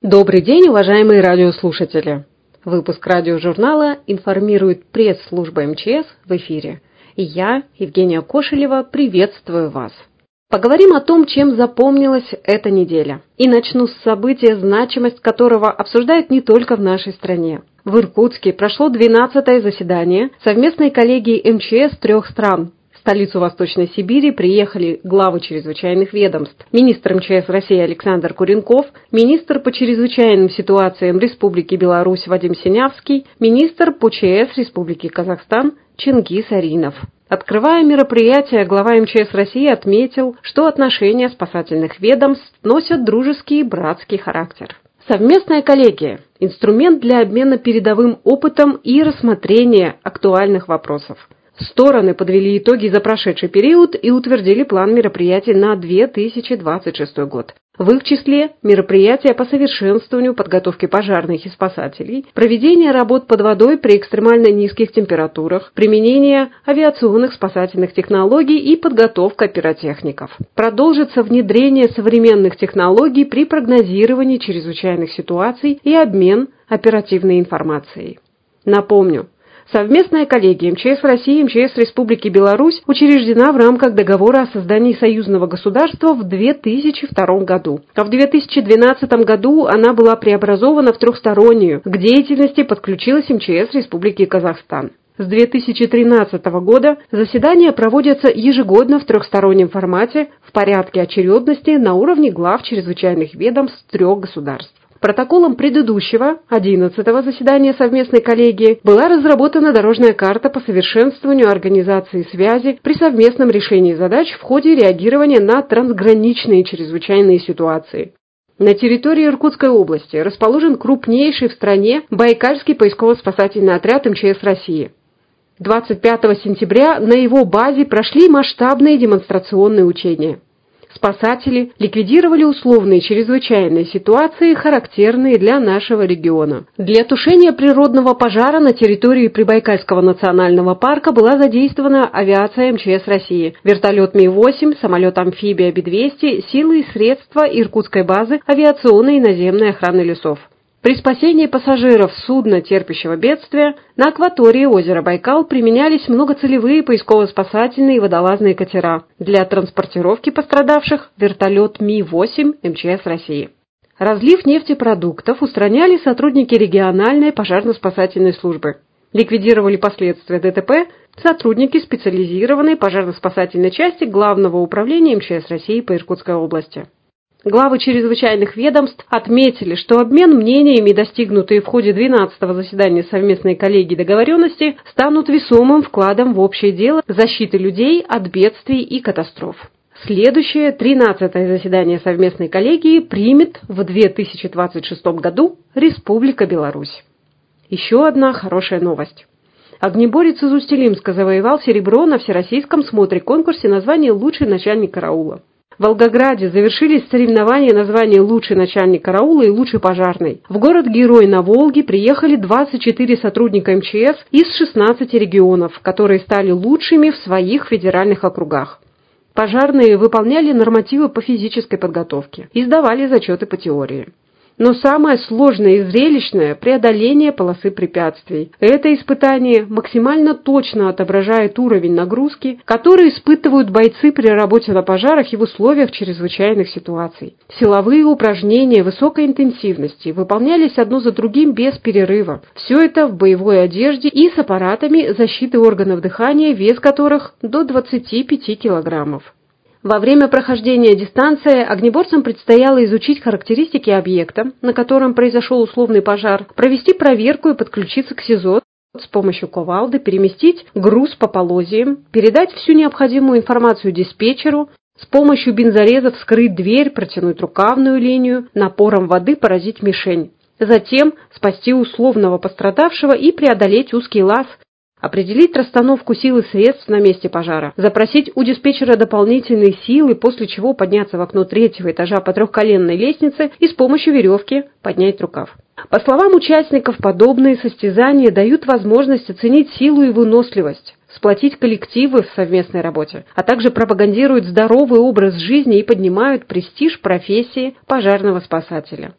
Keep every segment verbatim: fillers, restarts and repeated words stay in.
Добрый день, уважаемые радиослушатели! Выпуск радиожурнала информирует пресс-служба эм че эс в эфире. И я, Евгения Кошелева, приветствую вас. Поговорим о том, чем запомнилась эта неделя. И начну с события, значимость которого обсуждают не только в нашей стране. В Иркутске прошло двенадцатое заседание совместной коллегии эм че эс трех стран. В столицу Восточной Сибири приехали главы чрезвычайных ведомств. Министр эм че эс России Александр Куренков, министр по чрезвычайным ситуациям Республики Беларусь Вадим Синявский, министр по че эс Республики Казахстан Чингис Аринов. Открывая мероприятие, глава эм че эс России отметил, что отношения спасательных ведомств носят дружеский и братский характер. Совместная коллегия – инструмент для обмена передовым опытом и рассмотрения актуальных вопросов. Стороны подвели итоги за прошедший период и утвердили план мероприятий на две тысячи двадцать шестой год. В их числе мероприятия по совершенствованию подготовки пожарных и спасателей, проведение работ под водой при экстремально низких температурах, применение авиационных спасательных технологий и подготовка пиротехников. Продолжится внедрение современных технологий при прогнозировании чрезвычайных ситуаций и обмен оперативной информацией. Напомню, совместная коллегия эм че эс России и эм че эс Республики Беларусь учреждена в рамках договора о создании союзного государства в две тысячи втором году, а в две тысячи двенадцатом году она была преобразована в трехстороннюю. К деятельности подключилась эм че эс Республики Казахстан. С две тысячи тринадцатого года заседания проводятся ежегодно в трехстороннем формате в порядке очередности на уровне глав чрезвычайных ведомств трех государств. Протоколом предыдущего, одиннадцатого заседания совместной коллегии была разработана дорожная карта по совершенствованию организации связи при совместном решении задач в ходе реагирования на трансграничные чрезвычайные ситуации. На территории Иркутской области расположен крупнейший в стране Байкальский поисково-спасательный отряд эм че эс России. двадцать пятого сентября на его базе прошли масштабные демонстрационные учения. Спасатели ликвидировали условные чрезвычайные ситуации, характерные для нашего региона. Для тушения природного пожара на территории Прибайкальского национального парка была задействована авиация эм че эс России, вертолет Ми восемь, самолет-амфибия Би двести, силы и средства Иркутской базы авиационной и наземной охраны лесов. При спасении пассажиров судна, терпящего бедствия, на акватории озера Байкал применялись многоцелевые поисково-спасательные и водолазные катера. Для транспортировки пострадавших – вертолет Ми восемь эм че эс России. Разлив нефтепродуктов устраняли сотрудники региональной пожарно-спасательной службы. Ликвидировали последствия дэ тэ пэ сотрудники специализированной пожарно-спасательной части Главного управления эм че эс России по Иркутской области. Главы чрезвычайных ведомств отметили, что обмен мнениями, достигнутые в ходе двенадцатого заседания совместной коллегии договоренности, станут весомым вкладом в общее дело защиты людей от бедствий и катастроф. Следующее, тринадцатое заседание совместной коллегии примет в две тысячи двадцать шестом году Республика Беларусь. Еще одна хорошая новость. Огнеборец из Усть-Илимска завоевал серебро на всероссийском смотре-конкурсе на звание «Лучший начальник караула». В Волгограде завершились соревнования на звание «Лучший начальник караула» и «Лучший пожарный». В город-герой на Волге приехали двадцать четыре сотрудника эм че эс из шестнадцати регионов, которые стали лучшими в своих федеральных округах. Пожарные выполняли нормативы по физической подготовке и сдавали зачеты по теории. Но самое сложное и зрелищное – преодоление полосы препятствий. Это испытание максимально точно отображает уровень нагрузки, который испытывают бойцы при работе на пожарах и в условиях чрезвычайных ситуаций. Силовые упражнения высокой интенсивности выполнялись одно за другим без перерыва. Все это в боевой одежде и с аппаратами защиты органов дыхания, вес которых до двадцати пяти килограммов. Во время прохождения дистанции огнеборцам предстояло изучить характеристики объекта, на котором произошел условный пожар, провести проверку и подключиться к СИЗО, с помощью кувалды переместить груз по полозьям, передать всю необходимую информацию диспетчеру, с помощью бензореза вскрыть дверь, протянуть рукавную линию, напором воды поразить мишень. Затем спасти условного пострадавшего и преодолеть узкий лаз, определить расстановку сил и средств на месте пожара, запросить у диспетчера дополнительные силы, после чего подняться в окно третьего этажа по трехколенной лестнице и с помощью веревки поднять рукав. По словам участников, подобные состязания дают возможность оценить силу и выносливость, сплотить коллективы в совместной работе, а также пропагандируют здоровый образ жизни и поднимают престиж профессии пожарного спасателя.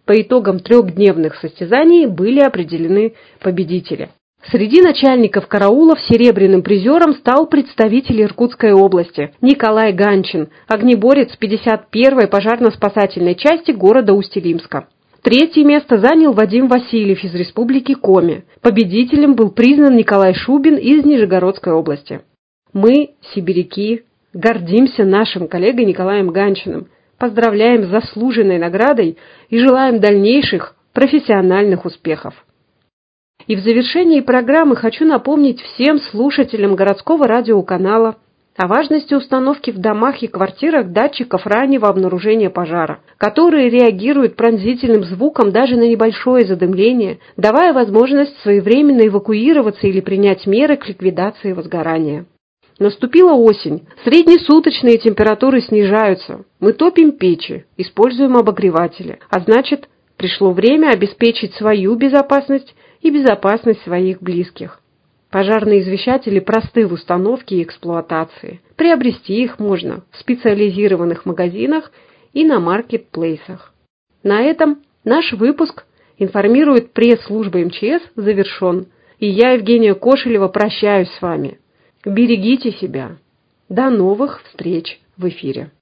По итогам трехдневных состязаний были определены победители. Среди начальников караулов серебряным призером стал представитель Иркутской области Николай Ганчин, огнеборец пятьдесят первой пожарно-спасательной части города Усть-Илимска. Третье место занял Вадим Васильев из республики Коми. Победителем был признан Николай Шубин из Нижегородской области. Мы, сибиряки, гордимся нашим коллегой Николаем Ганчиным, поздравляем с заслуженной наградой и желаем дальнейших профессиональных успехов. И в завершении программы хочу напомнить всем слушателям городского радиоканала о важности установки в домах и квартирах датчиков раннего обнаружения пожара, которые реагируют пронзительным звуком даже на небольшое задымление, давая возможность своевременно эвакуироваться или принять меры к ликвидации возгорания. Наступила осень, среднесуточные температуры снижаются, мы топим печи, используем обогреватели, а значит, пришло время обеспечить свою безопасность и безопасность своих близких. Пожарные извещатели просты в установке и эксплуатации. Приобрести их можно в специализированных магазинах и на маркетплейсах. На этом наш выпуск «Информирует пресс-служба эм че эс» завершен, и я, Евгения Кошелева, прощаюсь с вами. Берегите себя. До новых встреч в эфире.